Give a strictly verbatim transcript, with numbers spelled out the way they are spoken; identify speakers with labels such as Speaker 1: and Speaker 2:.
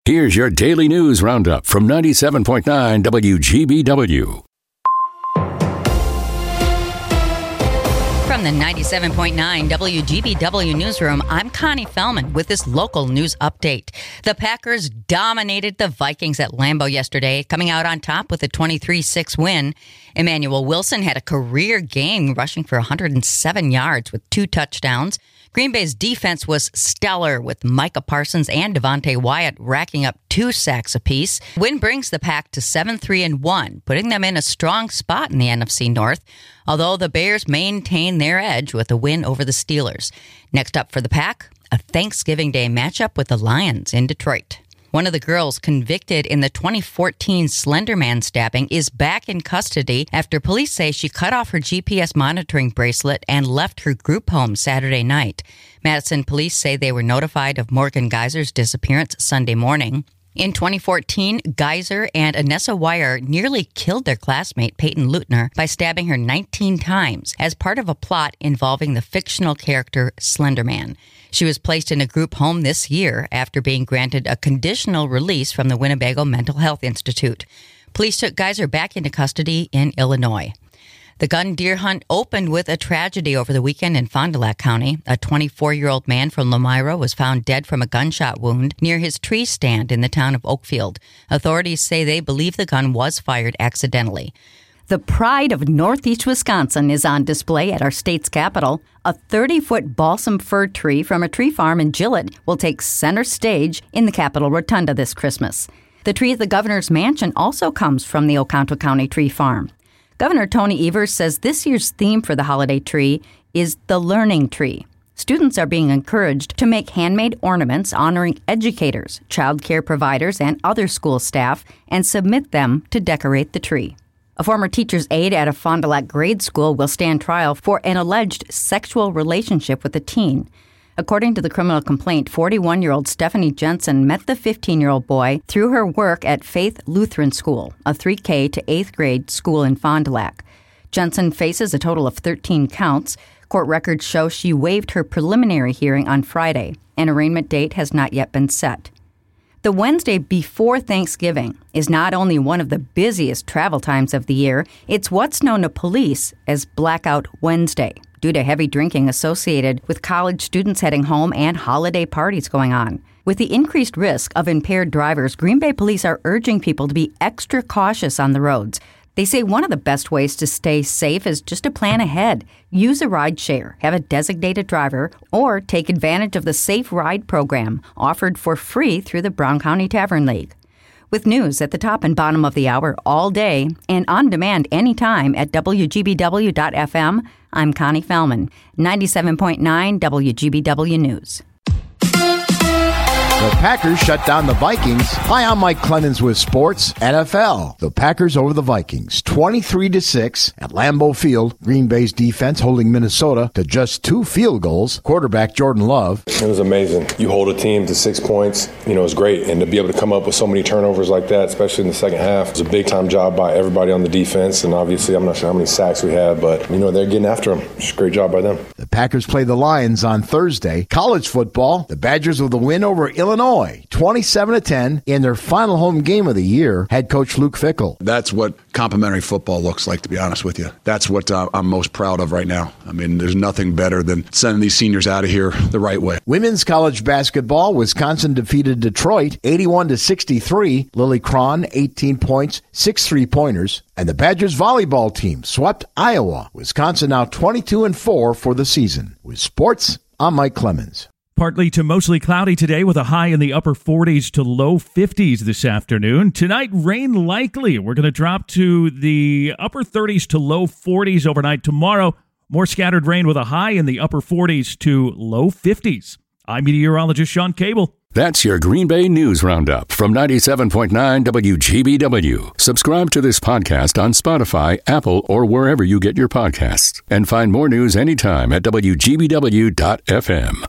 Speaker 1: Here's your daily news roundup from ninety-seven point nine W G B W.
Speaker 2: From the ninety-seven point nine W G B W newsroom, I'm Connie Fellman with this local news update. The Packers dominated the Vikings at Lambeau yesterday, coming out on top with a twenty-three six win. Emmanuel Wilson had a career game, rushing for one hundred seven yards with two touchdowns. Green Bay's defense was stellar, with Micah Parsons and Devontae Wyatt racking up two sacks apiece. Win brings the Pack to seven three and one, putting them in a strong spot in the N F C North, although the Bears maintain their edge with a win over the Steelers. Next up for the Pack, a Thanksgiving Day matchup with the Lions in Detroit. One of the girls convicted in the twenty fourteen Slender Man stabbing is back in custody after police say she cut off her G P S monitoring bracelet and left her group home Saturday night. Madison police say they were notified of Morgan Geyser's disappearance Sunday morning. In twenty fourteen, Geyser and Anessa Wire nearly killed their classmate Peyton Lutner by stabbing her nineteen times as part of a plot involving the fictional character Slender Man. She was placed in a group home this year after being granted a conditional release from the Winnebago Mental Health Institute. Police took Geyser back into custody in Illinois. The gun deer hunt opened with a tragedy over the weekend in Fond du Lac County. A twenty-four-year-old man from Lomira was found dead from a gunshot wound near his tree stand in the town of Oakfield. Authorities say they believe the gun was fired accidentally.
Speaker 3: The pride of Northeast Wisconsin is on display at our state's capital. A thirty-foot balsam fir tree from a tree farm in Gillett will take center stage in the Capitol Rotunda this Christmas. The tree at the governor's mansion also comes from the Oconto County Tree Farm. Governor Tony Evers says this year's theme for the holiday tree is the learning tree. Students are being encouraged to make handmade ornaments honoring educators, child care providers, and other school staff and submit them to decorate the tree. A former teacher's aide at a Fond du Lac grade school will stand trial for an alleged sexual relationship with a teen. According to the criminal complaint, forty-one-year-old Stephanie Jensen met the fifteen-year-old boy through her work at Faith Lutheran School, a three K to eighth grade school in Fond du Lac. Jensen faces a total of thirteen counts. Court records show she waived her preliminary hearing on Friday. An arraignment date has not yet been set. The Wednesday before Thanksgiving is not only one of the busiest travel times of the year, it's what's known to police as Blackout Wednesday, due to heavy drinking associated with college students heading home and holiday parties going on. With the increased risk of impaired drivers, Green Bay police are urging people to be extra cautious on the roads. They say one of the best ways to stay safe is just to plan ahead. Use a ride share, have a designated driver, or take advantage of the Safe Ride program offered for free through the Brown County Tavern League. With news at the top and bottom of the hour all day and on demand anytime at W G B W dot F M, I'm Connie Fellman, ninety-seven point nine W G B W News.
Speaker 4: The Packers shut down the Vikings. Hi, I'm Mike Clemens with Sports N F L. The Packers over the Vikings, twenty-three to six at Lambeau Field. Green Bay's defense holding Minnesota to just two field goals. Quarterback Jordan Love.
Speaker 5: It was amazing. You hold a team to six points, you know, it's great. And to be able to come up with so many turnovers like that, especially in the second half, it's a big-time job by everybody on the defense. And obviously, I'm not sure how many sacks we had, but, you know, they're getting after them. It's a great job by them.
Speaker 4: The Packers play the Lions on Thursday. College football, the Badgers with a win over Illinois, twenty-seven to ten in their final home game of the year. Head coach Luke Fickell.
Speaker 6: That's what complimentary football looks like, to be honest with you. That's what uh, I'm most proud of right now. I mean, there's nothing better than sending these seniors out of here the right way.
Speaker 4: Women's college basketball, Wisconsin defeated Detroit eighty-one to sixty-three. Lily Cron, eighteen points, six three-pointers. And the Badgers volleyball team swept Iowa. Wisconsin now twenty-two and four for the season. With sports, I'm Mike Clemens.
Speaker 7: Partly to mostly cloudy today with a high in the upper forties to low fifties this afternoon. Tonight, rain likely. We're going to drop to the upper thirties to low forties overnight. Tomorrow, more scattered rain with a high in the upper forties to low fifties. I'm meteorologist Sean Cable.
Speaker 1: That's your Green Bay News Roundup from ninety-seven point nine W G B W. Subscribe to this podcast on Spotify, Apple, or wherever you get your podcasts. And find more news anytime at W G B W dot F M.